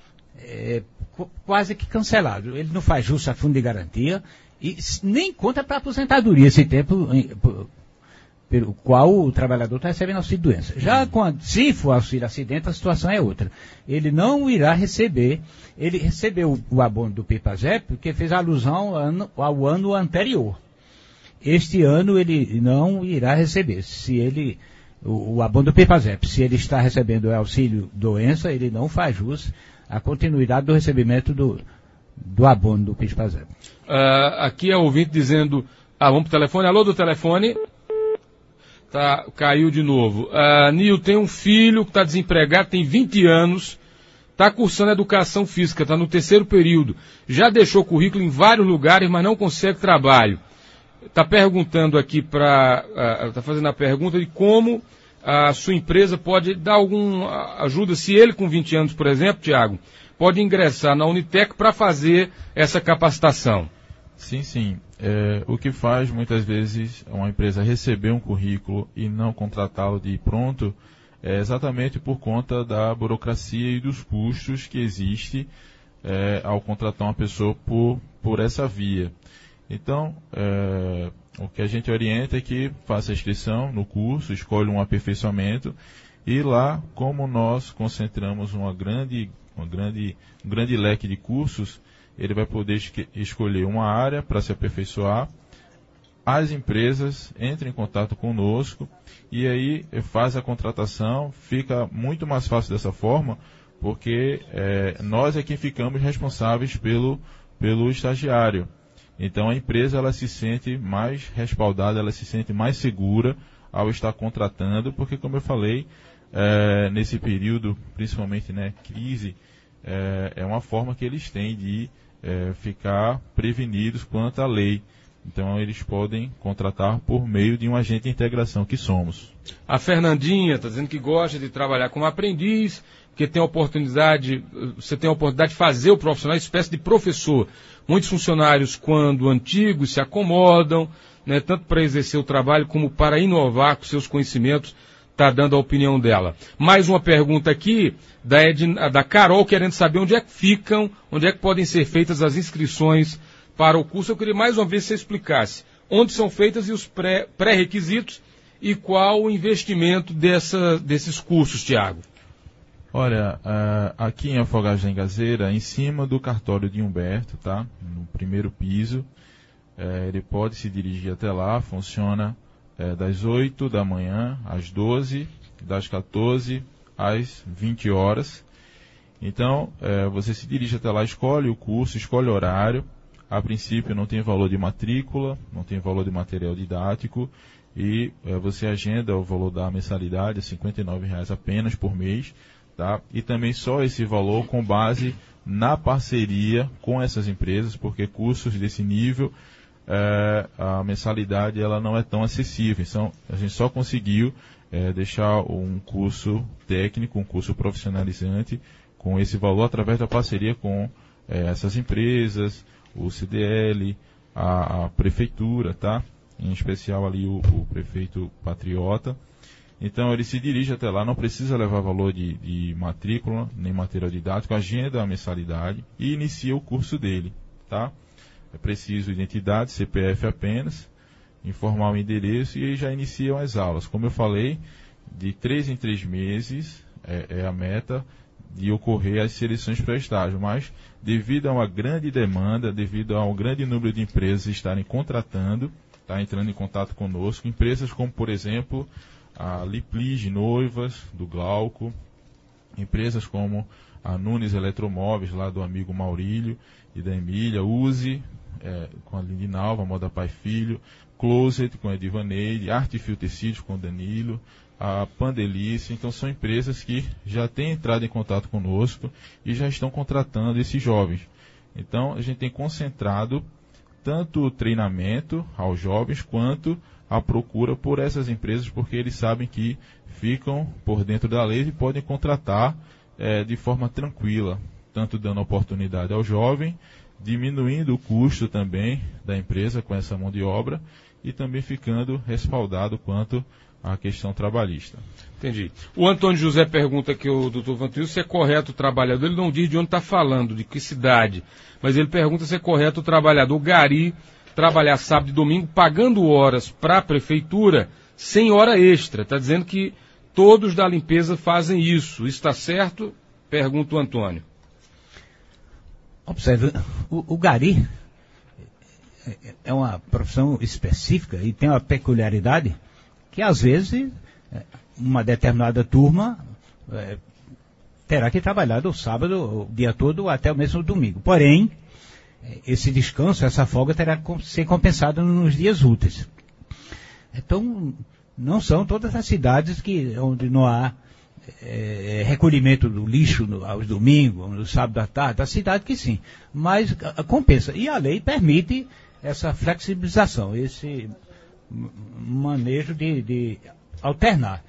S2: quase que cancelado. Ele não faz jus a fundo de garantia e nem conta para aposentadoria esse tempo pelo qual o trabalhador está recebendo auxílio-doença. Já se for auxílio-acidente, a situação é outra. Ele não irá receber, ele recebeu o abono do PIPAZEP porque fez alusão ao ano anterior. Este ano ele não irá receber. Se o abono do PIPAZEP, se ele está recebendo o auxílio-doença, ele não faz jus à continuidade do recebimento do abono do PIPAZEP.
S1: Aqui é o ouvinte dizendo, vamos para o telefone, alô do telefone. Caiu de novo. Nil tem um filho que está desempregado, tem 20 anos, está cursando educação física, está no 3º período, já deixou currículo em vários lugares, mas não consegue trabalho. Está perguntando aqui está fazendo a pergunta de como a sua empresa pode dar alguma ajuda, se ele com 20 anos, por exemplo, Tiago, pode ingressar na Unitec para fazer essa capacitação.
S3: Sim. O que faz muitas vezes uma empresa receber um currículo e não contratá-lo de pronto é exatamente por conta da burocracia e dos custos que existe ao contratar uma pessoa por essa via. Então, o que a gente orienta é que faça a inscrição no curso, escolha um aperfeiçoamento e lá, como nós concentramos um grande leque de cursos, ele vai poder escolher uma área para se aperfeiçoar. As empresas entram em contato conosco e aí faz a contratação, fica muito mais fácil dessa forma, porque nós é quem ficamos responsáveis pelo estagiário. Então a empresa ela se sente mais respaldada, ela se sente mais segura ao estar contratando, porque como eu falei, nesse período, principalmente crise, é uma forma que eles têm de ficar prevenidos quanto à lei. Então eles podem contratar por meio de um agente de integração que somos.
S1: A Fernandinha está dizendo que gosta de trabalhar como aprendiz, porque você tem a oportunidade de fazer o profissional, espécie de professor. Muitos funcionários, quando antigos, se acomodam, tanto para exercer o trabalho como para inovar com seus conhecimentos. Está dando a opinião dela. Mais uma pergunta aqui, da Carol, querendo saber onde é que podem ser feitas as inscrições para o curso. Eu queria mais uma vez que você explicasse onde são feitas e os pré-requisitos e qual o investimento desses cursos, Tiago.
S3: Olha, aqui em Afogados da Engazeira, em cima do cartório de Humberto, tá? No 1º piso, ele pode se dirigir até lá, funciona das 8 da manhã às 12, das 14 às 20 horas. Então, você se dirige até lá, escolhe o curso, escolhe o horário. A princípio não tem valor de matrícula, não tem valor de material didático e você agenda o valor da mensalidade, R$ 59,00 apenas por mês, tá? E também só esse valor com base na parceria com essas empresas, porque cursos desse nível, a mensalidade ela não é tão acessível. Então, a gente só conseguiu deixar um curso técnico, um curso profissionalizante com esse valor através da parceria com essas empresas, o CDL, a prefeitura, tá? Em especial ali o prefeito Patriota. Então ele se dirige até lá, não precisa levar valor de matrícula, nem material didático, agenda a mensalidade e inicia o curso dele, tá? É preciso identidade, CPF apenas, informar o endereço e aí já iniciam as aulas. Como eu falei, de 3 em 3 meses é a meta de ocorrer as seleções para estágio, mas devido a uma grande demanda, devido a um grande número de empresas estarem contratando, tá, entrando em contato conosco, empresas como, por exemplo, a Liplige Noivas, do Glauco, empresas como a Nunes Eletromóveis, lá do amigo Maurílio e da Emília, Uzi, com a Lindinalva, Moda Pai Filho, Closet, com a Edivaneide, Artefil Tecidos, com o Danilo, a Pandelice. Então são empresas que já têm entrado em contato conosco e já estão contratando esses jovens. Então a gente tem concentrado tanto o treinamento aos jovens quanto a procura por essas empresas, porque eles sabem que ficam por dentro da lei e podem contratar de forma tranquila, tanto dando oportunidade ao jovem, diminuindo o custo também da empresa com essa mão de obra e também ficando respaldado quanto à questão trabalhista.
S1: Entendi. O Antônio José pergunta aqui ao doutor Vantuil se é correto o trabalhador, ele não diz de onde está falando, de que cidade, mas ele pergunta se é correto o trabalhador gari trabalhar sábado e domingo pagando horas para a prefeitura sem hora extra. Está dizendo que todos da limpeza fazem isso. Isso está certo? Pergunta o Antônio.
S2: Observe, o gari é uma profissão específica e tem uma peculiaridade que às vezes uma determinada turma terá que trabalhar do sábado o dia todo até o mesmo domingo. Porém, esse descanso, essa folga terá que ser compensada nos dias úteis. Então, não são todas as cidades onde não há recolhimento do lixo aos domingos, no sábado à tarde, a cidade que sim, mas compensa. E a lei permite essa flexibilização, esse manejo de alternar.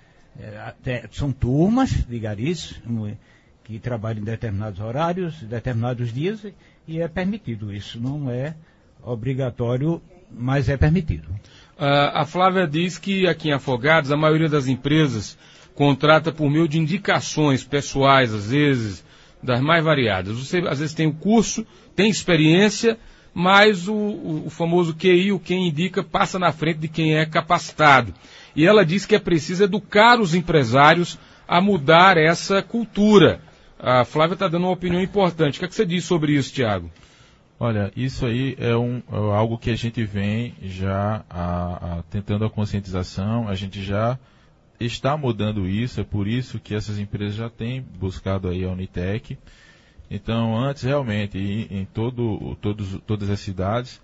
S2: São turmas de garis que trabalham em determinados horários, determinados dias, e é permitido isso. Não é obrigatório, mas é permitido.
S1: A Flávia diz que aqui em Afogados a maioria das empresas contrata por meio de indicações pessoais, às vezes, das mais variadas. Você às vezes tem o curso, tem experiência, mas o famoso QI, o quem indica, passa na frente de quem é capacitado. E ela diz que é preciso educar os empresários a mudar essa cultura. A Flávia está dando uma opinião importante. O que é que você diz sobre isso, Tiago?
S3: Olha, isso aí é algo que a gente vem já tentando a conscientização, a gente já está mudando isso, é por isso que essas empresas já têm buscado aí a Unitec. Então, antes realmente, em todas as cidades,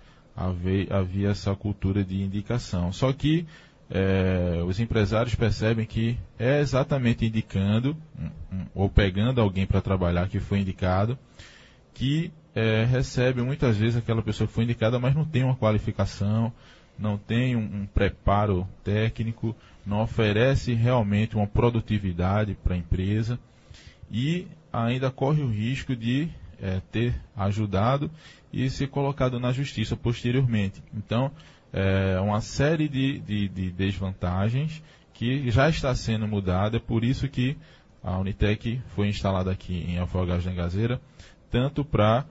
S3: havia essa cultura de indicação. Só que os empresários percebem que é exatamente indicando, ou pegando alguém para trabalhar que foi indicado, que recebe muitas vezes aquela pessoa que foi indicada, mas não tem uma qualificação, não tem um preparo técnico, não oferece realmente uma produtividade para a empresa e ainda corre o risco de ter ajudado e ser colocado na justiça posteriormente. Então, uma série de desvantagens que já está sendo mudada, é por isso que a Unitec foi instalada aqui em Afogados da Engazeira, tanto para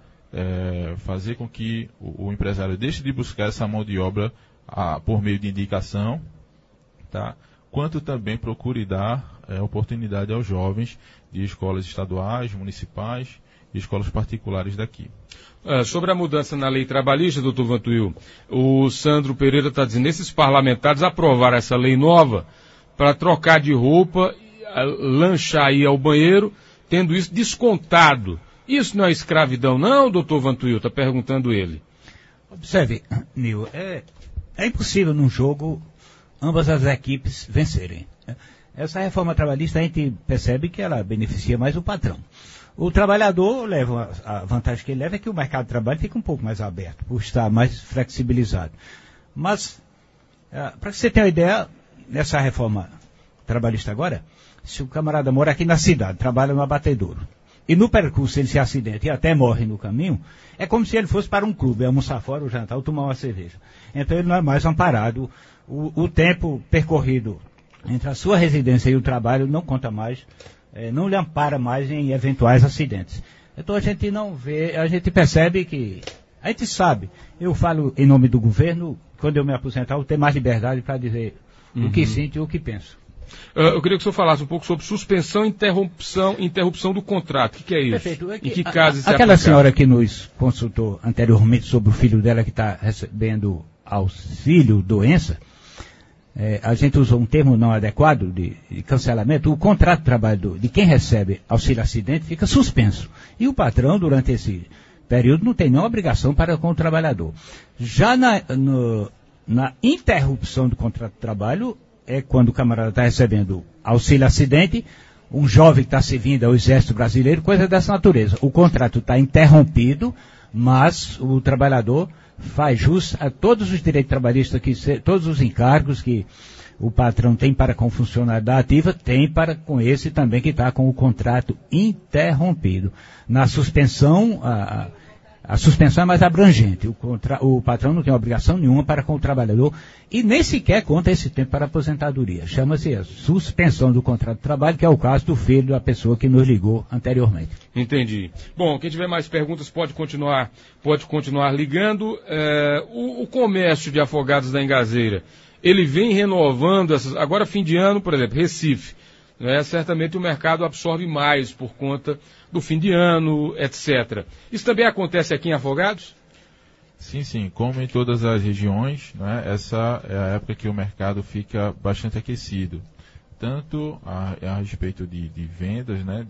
S3: fazer com que o empresário deixe de buscar essa mão de obra por meio de indicação, tá? Quanto também procure dar oportunidade aos jovens de escolas estaduais, municipais e escolas particulares daqui.
S1: Sobre a mudança na lei trabalhista, doutor Vantuil, o Sandro Pereira está dizendo, esses parlamentares aprovaram essa lei nova para trocar de roupa lanchar e ir ao banheiro, tendo isso descontado. Isso não é escravidão não, doutor Vantuil? Está perguntando ele.
S2: Observe, Nil, é impossível num jogo ambas as equipes vencerem. Essa reforma trabalhista a gente percebe que ela beneficia mais o patrão. O trabalhador leva, a vantagem que ele leva é que o mercado de trabalho fica um pouco mais aberto, por estar mais flexibilizado. Mas, para que você tenha uma ideia, nessa reforma trabalhista agora, se o camarada mora aqui na cidade, trabalha no abatedouro, e no percurso ele se acidenta e até morre no caminho, é como se ele fosse para um clube, almoçar fora, ou jantar, ou tomar uma cerveja. Então ele não é mais amparado. O tempo percorrido entre a sua residência e o trabalho não conta mais, não lhe ampara mais em eventuais acidentes. Então a gente não vê, a gente percebe que, a gente sabe, eu falo em nome do governo, quando eu me aposentar eu tenho mais liberdade para dizer o que sinto e o que penso.
S1: Eu queria que o senhor falasse um pouco sobre suspensão e interrupção do contrato. O que é isso?
S2: Perfeito.
S1: Em que casos isso é
S2: aquela
S1: aplicado?
S2: senhora que nos consultou anteriormente sobre o filho dela que está recebendo auxílio doença, a gente usou um termo não adequado de cancelamento. O contrato de trabalho de quem recebe auxílio acidente fica suspenso. E o patrão, durante esse período, não tem nenhuma obrigação para com o trabalhador. Já na interrupção do contrato de trabalho, é quando o camarada está recebendo auxílio acidente, um jovem que está servindo ao Exército Brasileiro, coisa dessa natureza. O contrato está interrompido, mas o trabalhador faz jus a todos os direitos trabalhistas, todos os encargos que o patrão tem para com o funcionário da ativa, tem para com esse também que está com o contrato interrompido. Na suspensão, a suspensão é mais abrangente. O patrão não tem obrigação nenhuma para com o trabalhador e nem sequer conta esse tempo para a aposentadoria. Chama-se a suspensão do contrato de trabalho, que é o caso do filho da pessoa que nos ligou anteriormente.
S1: Entendi. Bom, quem tiver mais perguntas pode continuar ligando. O comércio de afogados da Engazeira, ele vem renovando essas... Agora, fim de ano, por exemplo, Recife. Certamente o mercado absorve mais por conta do fim de ano, etc. Isso também acontece aqui em Afogados?
S3: Sim. Como em todas as regiões, né, essa é a época que o mercado fica bastante aquecido. Tanto a respeito de vendas, né,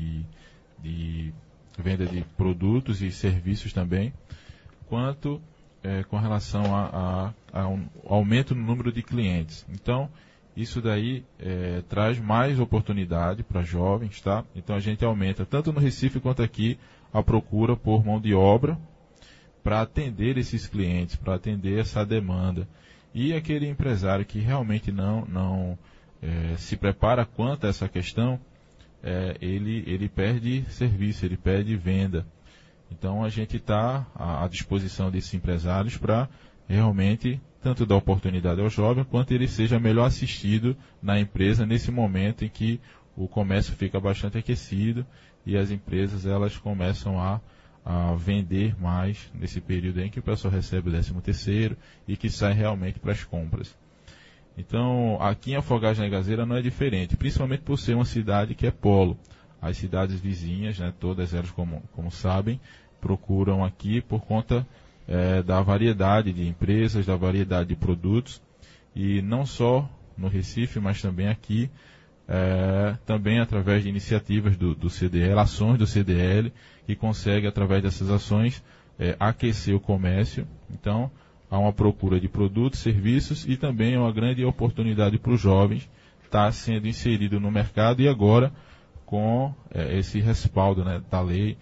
S3: de venda de produtos e serviços também, quanto com relação a um aumento no número de clientes. Então, isso daí traz mais oportunidade para jovens, tá? Então a gente aumenta, tanto no Recife quanto aqui, a procura por mão de obra para atender esses clientes, para atender essa demanda. E aquele empresário que realmente não se prepara quanto a essa questão, ele perde serviço, ele perde venda. Então a gente está à disposição desses empresários para realmente tanto dar oportunidade ao jovem, quanto ele seja melhor assistido na empresa nesse momento em que o comércio fica bastante aquecido e as empresas elas começam a vender mais nesse período em que o pessoal recebe o 13º e que sai realmente para as compras. Então, aqui em Afogados da Engazeira não é diferente, principalmente por ser uma cidade que é polo. As cidades vizinhas, né, todas elas, como sabem, procuram aqui por conta da variedade de empresas, da variedade de produtos, e não só no Recife, mas também aqui, também através de iniciativas do CDL, ações do CDL, que consegue, através dessas ações, aquecer o comércio. Então, há uma procura de produtos, serviços, e também é uma grande oportunidade para os jovens estar sendo inserido no mercado, e agora, com esse respaldo, né, da lei,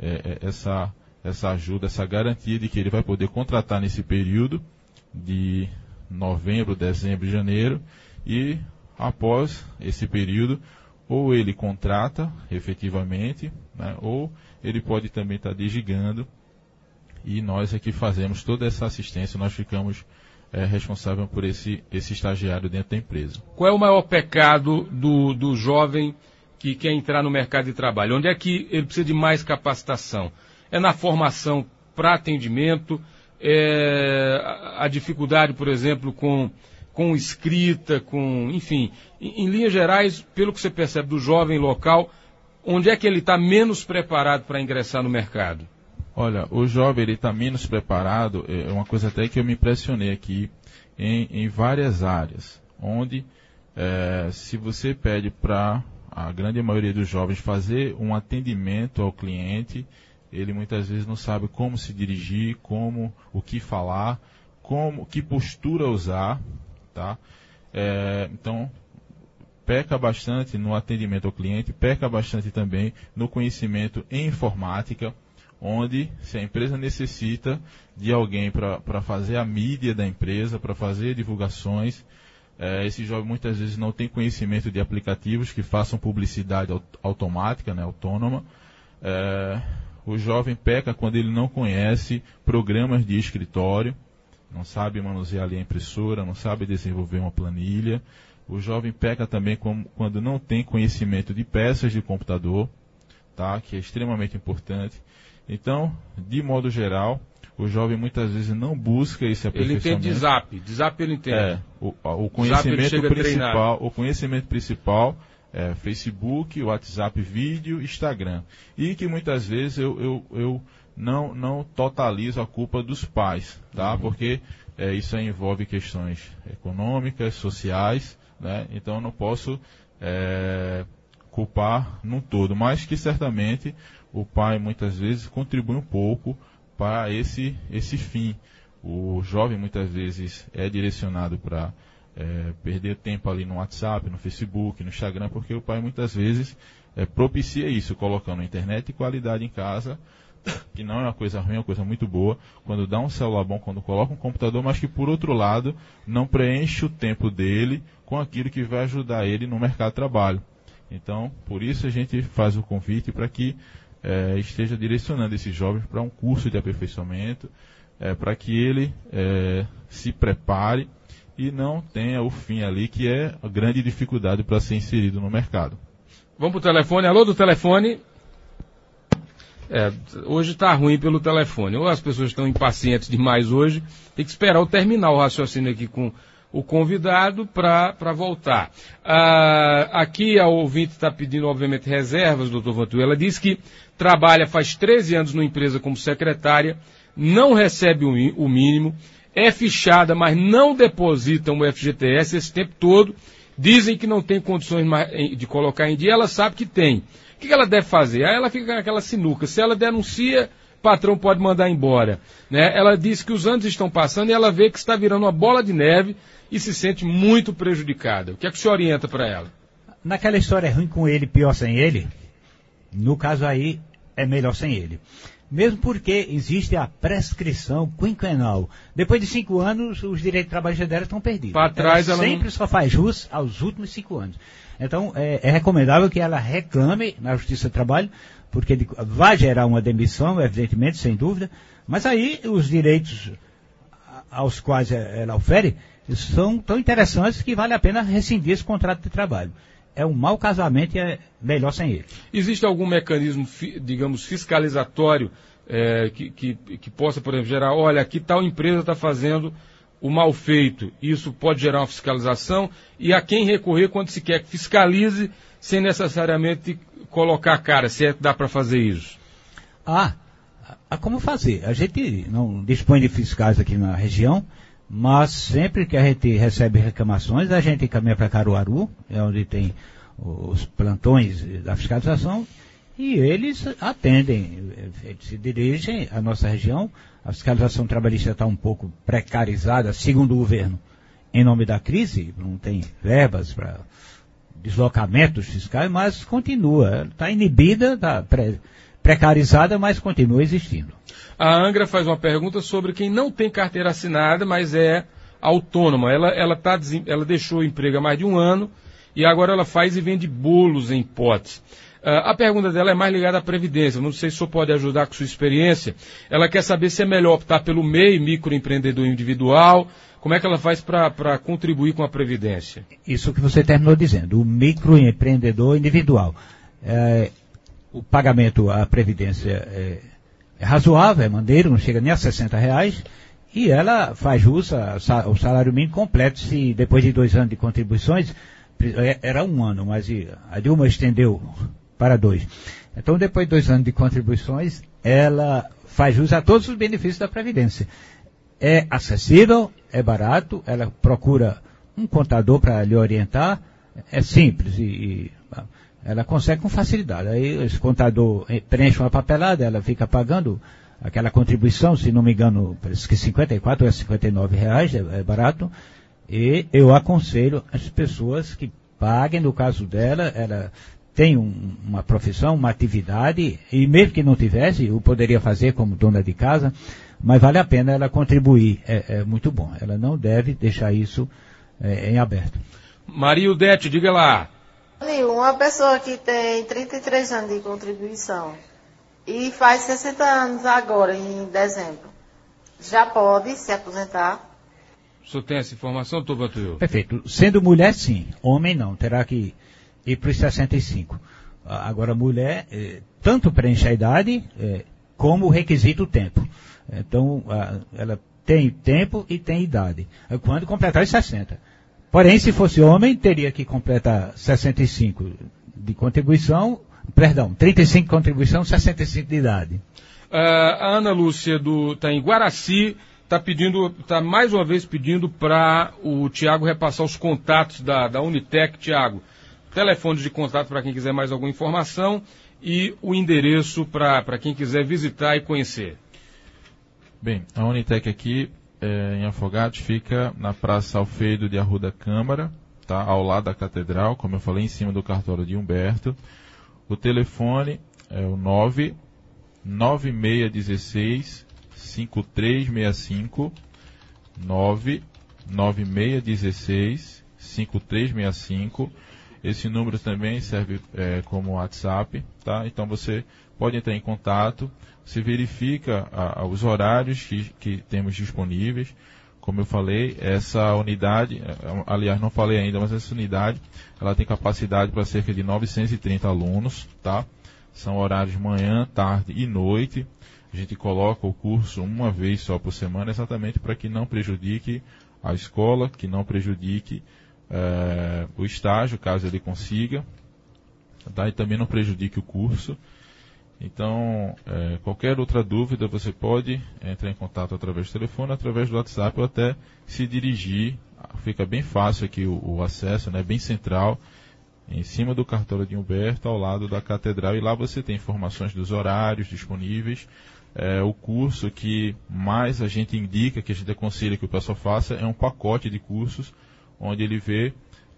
S3: essa ajuda, essa garantia de que ele vai poder contratar nesse período de novembro, dezembro e janeiro, e após esse período, ou ele contrata efetivamente, né, ou ele pode também estar desligando, e nós aqui fazemos toda essa assistência, nós ficamos responsáveis por esse estagiário dentro da empresa.
S1: Qual é o maior pecado do jovem que quer entrar no mercado de trabalho? Onde é que ele precisa de mais capacitação? É na formação para atendimento, a dificuldade, por exemplo, com escrita, enfim, em linhas gerais, pelo que você percebe do jovem local, onde é que ele está menos preparado para ingressar no mercado?
S3: Olha, o jovem ele está menos preparado, é uma coisa até que eu me impressionei aqui, em várias áreas, onde se você pede para a grande maioria dos jovens fazer um atendimento ao cliente, ele muitas vezes não sabe como se dirigir, o que falar, que postura usar, tá? Então, peca bastante no atendimento ao cliente, peca bastante também no conhecimento em informática, onde se a empresa necessita de alguém para fazer a mídia da empresa, para fazer divulgações, esse jovem muitas vezes não tem conhecimento de aplicativos que façam publicidade automática, né, autônoma. O jovem peca quando ele não conhece programas de escritório, não sabe manusear ali a impressora, não sabe desenvolver uma planilha. O jovem peca também quando não tem conhecimento de peças de computador, tá, que é extremamente importante. Então, de modo geral, o jovem muitas vezes não busca esse aperfeiçoamento.
S1: Ele entende Zap ele entende.
S3: O conhecimento principal é Facebook, WhatsApp vídeo, Instagram. E que muitas vezes eu não totalizo a culpa dos pais, tá? Porque isso aí envolve questões econômicas, sociais, né? Então eu não posso culpar num todo, mas que certamente o pai muitas vezes contribui um pouco para esse fim. O jovem muitas vezes é direcionado para perder tempo ali no WhatsApp, no Facebook, no Instagram, porque o pai muitas vezes propicia isso, colocando internet de qualidade em casa, que não é uma coisa ruim, é uma coisa muito boa, quando dá um celular bom, quando coloca um computador, mas que por outro lado não preenche o tempo dele com aquilo que vai ajudar ele no mercado de trabalho. Então, por isso a gente faz o convite para que esteja direcionando esses jovens para um curso de aperfeiçoamento, para que ele se prepare e não tenha o fim ali, que é a grande dificuldade para ser inserido no mercado.
S1: Vamos para o telefone. Alô, do telefone. Hoje está ruim pelo telefone. Ou as pessoas estão impacientes demais hoje, tem que esperar eu terminar o raciocínio aqui com o convidado para voltar. Aqui a ouvinte está pedindo, obviamente, reservas, doutor Vantuil. Ela diz que trabalha faz 13 anos numa empresa como secretária, não recebe o mínimo, é fichada, mas não deposita um FGTS esse tempo todo. Dizem que não tem condições de colocar em dia, ela sabe que tem. O que ela deve fazer? Aí ela fica naquela sinuca. Se ela denuncia, o patrão pode mandar embora, né? Ela diz que os anos estão passando e ela vê que está virando uma bola de neve e se sente muito prejudicada. O que é que o senhor orienta para ela?
S2: Naquela história ruim com ele, pior sem ele, no caso aí é melhor sem ele. Mesmo porque existe a prescrição quinquenal. Depois de 5 anos, os direitos trabalhistas dela estão perdidos.
S1: Para trás ela
S2: sempre só faz jus aos últimos 5 anos. Então, é recomendável que ela reclame na Justiça do Trabalho, porque vai gerar uma demissão, evidentemente, sem dúvida, mas aí os direitos aos quais ela ofere são tão interessantes que vale a pena rescindir esse contrato de trabalho. É um mau casamento e é melhor sem ele.
S1: Existe algum mecanismo, digamos, fiscalizatório que possa, por exemplo, gerar, olha, aqui tal empresa está fazendo o mal feito, isso pode gerar uma fiscalização, e a quem recorrer quando se quer que fiscalize, sem necessariamente colocar a cara, se é que dá para fazer isso?
S2: Como fazer? A gente não dispõe de fiscais aqui na região, mas sempre que a gente recebe reclamações, a gente encaminha para Caruaru, onde tem os plantões da fiscalização, e eles atendem, eles se dirigem à nossa região. A fiscalização trabalhista está um pouco precarizada, segundo o governo, em nome da crise, não tem verbas para deslocamentos fiscais, mas continua, está inibida, está precarizada, mas continua existindo.
S1: A Angra faz uma pergunta sobre quem não tem carteira assinada, mas é autônoma. Ela deixou o emprego há mais de 1 ano e agora ela faz e vende bolos em potes. A pergunta dela é mais ligada à Previdência. Não sei se o senhor pode ajudar com sua experiência. Ela quer saber se é melhor optar pelo MEI, microempreendedor individual. Como é que ela faz para contribuir com a Previdência?
S2: Isso que você terminou dizendo, o microempreendedor individual. O pagamento à Previdência é razoável, é maneiro, não chega nem a R$60, e ela faz jus ao salário mínimo completo, se depois de 2 anos de contribuições, era 1 ano, mas a Dilma estendeu para 2. Então, depois de 2 anos de contribuições, ela faz jus a todos os benefícios da Previdência. É acessível, é barato, ela procura um contador para lhe orientar, é simples ela consegue com facilidade. Aí esse contador preenche uma papelada, ela fica pagando aquela contribuição, se não me engano, parece que 54 ou 59 reais, é barato. E eu aconselho as pessoas que paguem, no caso dela, ela tem uma profissão, uma atividade, e mesmo que não tivesse, eu poderia fazer como dona de casa, mas vale a pena ela contribuir, é muito bom. Ela não deve deixar isso em aberto.
S1: Maria Udete, diga lá.
S6: Uma pessoa que tem 33 anos de contribuição e faz 60 anos agora, em dezembro, já pode se aposentar?
S1: O senhor tem essa informação, doutor Vantuil?
S2: Perfeito. Sendo mulher, sim. Homem, não. Terá que ir para os 65. Agora, mulher, tanto preenche a idade, como o requisito o tempo. Então, ela tem tempo e tem idade. Quando completar os 60. Porém, se fosse homem, teria que completar 65 de contribuição, 35 de contribuição, 65 de idade.
S1: A Ana Lúcia está em Guaraci, está mais uma vez pedindo para o Tiago repassar os contatos da Unitec. Tiago, telefones de contato para quem quiser mais alguma informação e o endereço para quem quiser visitar e conhecer.
S3: Bem, a Unitec aqui em Afogados fica na Praça Alfredo de Arruda Câmara, tá? Ao lado da Catedral, como eu falei, em cima do cartório de Humberto. O telefone é o 99616-5365, 99616-5365. Esse número também serve como WhatsApp, tá? Então você pode entrar em contato, você verifica os horários que temos disponíveis. Como eu falei, essa unidade, aliás, não falei ainda, mas essa unidade, ela tem capacidade para cerca de 930 alunos, tá? São horários de manhã, tarde e noite. A gente coloca o curso uma vez só por semana, exatamente para que não prejudique a escola, que não prejudique o estágio, caso ele consiga, tá? E também não prejudique o curso. Então, qualquer outra dúvida, você pode entrar em contato através do telefone, através do WhatsApp, ou até se dirigir. Fica bem fácil aqui o acesso, né? Bem central, em cima do cartório de Humberto, ao lado da Catedral, e lá você tem informações dos horários disponíveis. O curso que mais a gente indica, que a gente aconselha que o pessoal faça, é um pacote de cursos, onde ele vê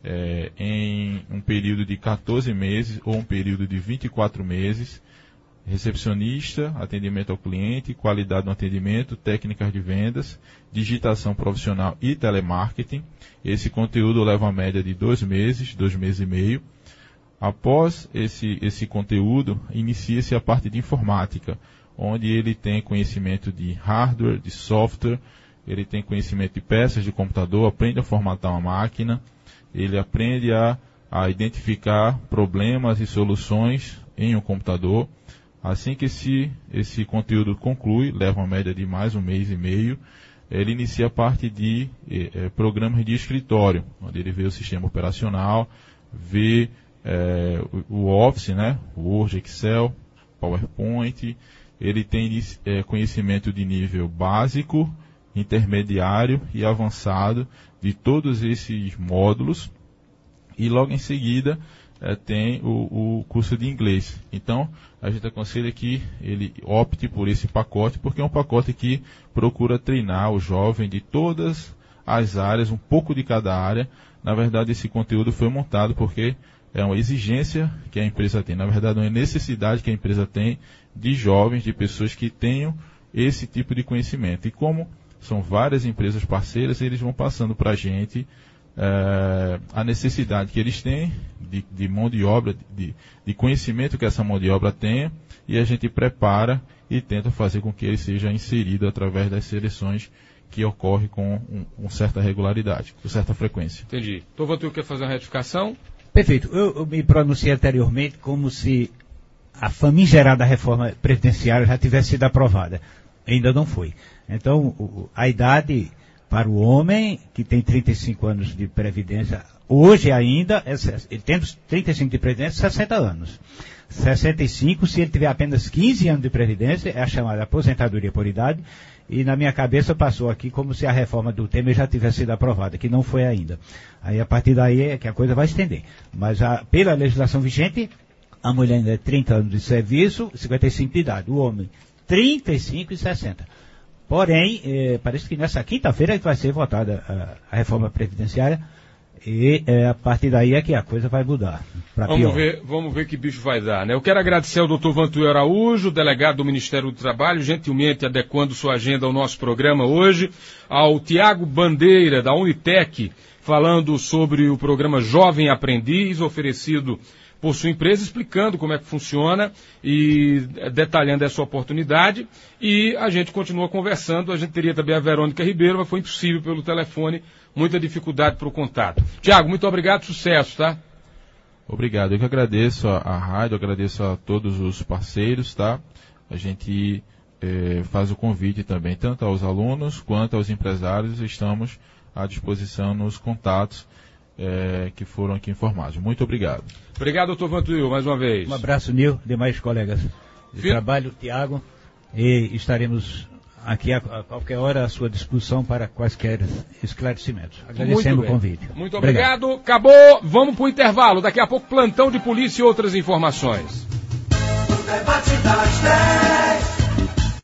S3: em um período de 14 meses ou um período de 24 meses, recepcionista, atendimento ao cliente, qualidade no atendimento, técnicas de vendas, digitação profissional e telemarketing. Esse conteúdo leva uma média de 2 meses e meio. Após esse conteúdo, inicia-se a parte de informática, onde ele tem conhecimento de hardware, de software, ele tem conhecimento de peças de computador, aprende a formatar uma máquina, ele aprende a identificar problemas e soluções em um computador. Assim que esse conteúdo conclui, leva uma média de mais 1 mês e meio, ele inicia a parte de programas de escritório, onde ele vê o sistema operacional, vê o Office, né, Word, Excel, PowerPoint. Ele tem conhecimento de nível básico, intermediário e avançado de todos esses módulos. E logo em seguida tem o curso de inglês. Então, a gente aconselha que ele opte por esse pacote, porque é um pacote que procura treinar o jovem de todas as áreas, um pouco de cada área. Na verdade, esse conteúdo foi montado porque é uma exigência que a empresa tem. Na verdade, é uma necessidade que a empresa tem de jovens, de pessoas que tenham esse tipo de conhecimento. E como são várias empresas parceiras, eles vão passando para a gente a necessidade que eles têm de mão de obra, de conhecimento que essa mão de obra tenha, e a gente prepara e tenta fazer com que ele seja inserido através das seleções que ocorrem com certa regularidade, com certa frequência.
S1: Entendi. Então, Vantuil quer fazer uma retificação?
S2: Perfeito. Eu me pronunciei anteriormente como se a famigerada reforma previdenciária já tivesse sido aprovada. Ainda não foi. Então, a idade para o homem que tem 35 anos de previdência, hoje ainda, ele tendo 35 de previdência, 60 anos. 65, se ele tiver apenas 15 anos de previdência, é a chamada aposentadoria por idade, e na minha cabeça passou aqui como se a reforma do Temer já tivesse sido aprovada, que não foi ainda. Aí a partir daí é que a coisa vai estender. Mas pela legislação vigente, a mulher ainda é 30 anos de serviço, 55 de idade. O homem, 35 e 60. Porém, parece que nessa quinta-feira vai ser votada a reforma previdenciária e a partir daí é que a coisa vai mudar para pior.
S1: Vamos ver que bicho vai dar, né? Eu quero agradecer ao Dr. Vantuil Araújo, delegado do Ministério do Trabalho, gentilmente adequando sua agenda ao nosso programa hoje, ao Tiago Bandeira, da Unitec, falando sobre o programa Jovem Aprendiz, oferecido por sua empresa, explicando como é que funciona e detalhando essa oportunidade. E a gente continua conversando. A gente teria também a Verônica Ribeiro, mas foi impossível pelo telefone, muita dificuldade para o contato. Tiago, muito obrigado, sucesso, tá?
S3: Obrigado, eu que agradeço a rádio, agradeço a todos os parceiros, tá? A gente faz o convite também, tanto aos alunos quanto aos empresários, estamos à disposição nos contatos que foram aqui informados. Muito obrigado.
S1: Obrigado, doutor Vantuil, mais uma vez.
S2: Um abraço, Nil, demais colegas de trabalho, Tiago, e estaremos aqui a qualquer hora à sua disposição para quaisquer esclarecimentos. Agradecendo o convite.
S1: Muito obrigado. Acabou. Vamos para o intervalo. Daqui a pouco, plantão de polícia e outras informações.